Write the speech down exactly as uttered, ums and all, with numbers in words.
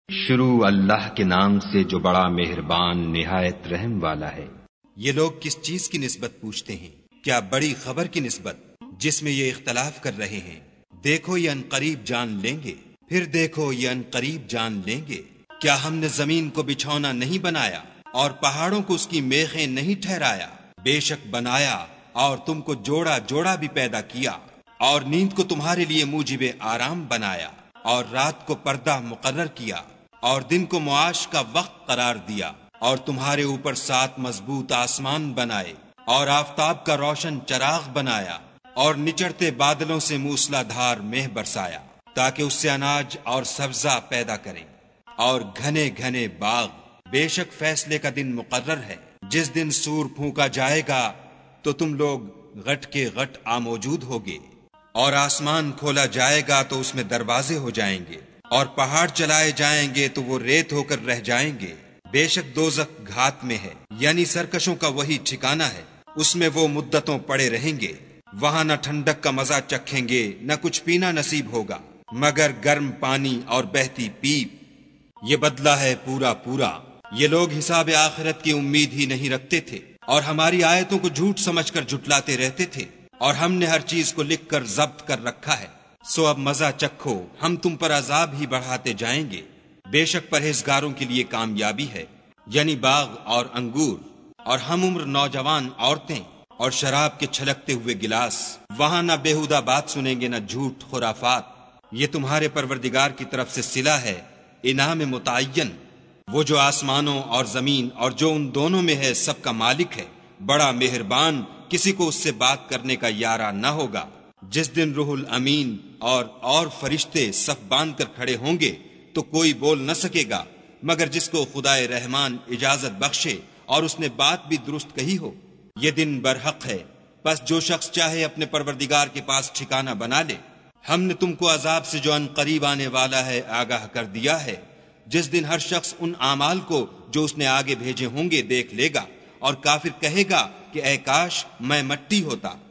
شروع اللہ کے نام سے جو بڑا مہربان نہایت رحم والا ہے۔ یہ لوگ کس چیز کی نسبت پوچھتے ہیں؟ کیا بڑی خبر کی نسبت جس میں یہ اختلاف کر رہے ہیں؟ دیکھو یہ انقریب جان لیں گے، پھر دیکھو یہ انقریب جان لیں گے۔ کیا ہم نے زمین کو بچھونا نہیں بنایا اور پہاڑوں کو اس کی میخیں نہیں ٹھہرایا؟ بے شک بنایا اور تم کو جوڑا جوڑا بھی پیدا کیا، اور نیند کو تمہارے لیے موجب آرام بنایا، اور رات کو پردہ مقرر کیا، اور دن کو معاش کا وقت قرار دیا، اور تمہارے اوپر سات مضبوط آسمان بنائے، اور آفتاب کا روشن چراغ بنایا، اور نچڑتے بادلوں سے موسلا دھار مہ برسایا تاکہ اس سے اناج اور سبزہ پیدا کریں، اور گھنے گھنے باغ۔ بے شک فیصلے کا دن مقرر ہے، جس دن سور پھونکا جائے گا تو تم لوگ غٹ کے غٹ آ موجود ہوگے، اور آسمان کھولا جائے گا تو اس میں دروازے ہو جائیں گے، اور پہاڑ چلائے جائیں گے تو وہ ریت ہو کر رہ جائیں گے۔ بے شک دوزخ گھات میں ہے، یعنی سرکشوں کا وہی ٹھکانہ ہے، اس میں وہ مدتوں پڑے رہیں گے۔ وہاں نہ ٹھنڈک کا مزہ چکھیں گے، نہ کچھ پینا نصیب ہوگا مگر گرم پانی اور بہتی پیپ۔ یہ بدلہ ہے پورا پورا۔ یہ لوگ حساب آخرت کی امید ہی نہیں رکھتے تھے، اور ہماری آیتوں کو جھوٹ سمجھ کر جھٹلاتے رہتے تھے، اور ہم نے ہر چیز کو لکھ کر ضبط کر رکھا ہے۔ سو اب مزہ چکھو، ہم تم پر عذاب ہی بڑھاتے جائیں گے۔ بے شک پرہیزگاروں کے لیے کامیابی ہے، یعنی باغ اور انگور، اور ہم عمر نوجوان عورتیں، اور شراب کے چھلکتے ہوئے گلاس۔ وہاں نہ بیہودہ بات سنیں گے، نہ جھوٹ خرافات۔ یہ تمہارے پروردگار کی طرف سے صلہ ہے، انعام متعین۔ وہ جو آسمانوں اور زمین اور جو ان دونوں میں ہے سب کا مالک ہے، بڑا مہربان، کسی کو اس سے بات کرنے کا یارہ نہ ہوگا۔ جس دن روح الامین اور اور فرشتے صف باندھ کر کھڑے ہوں گے تو کوئی بول نہ سکے گا مگر جس کو خدائے رحمان اجازت بخشے اور اس نے بات بھی درست کہی ہو۔ یہ دن برحق ہے، پس جو شخص چاہے اپنے پروردگار کے پاس ٹھکانہ بنا لے۔ ہم نے تم کو عذاب سے جو ان قریب آنے والا ہے آگاہ کر دیا ہے، جس دن ہر شخص ان اعمال کو جو اس نے آگے بھیجے ہوں گے دیکھ لے گا، اور کافر کہے گا کہ اے کاش میں مٹی ہوتا۔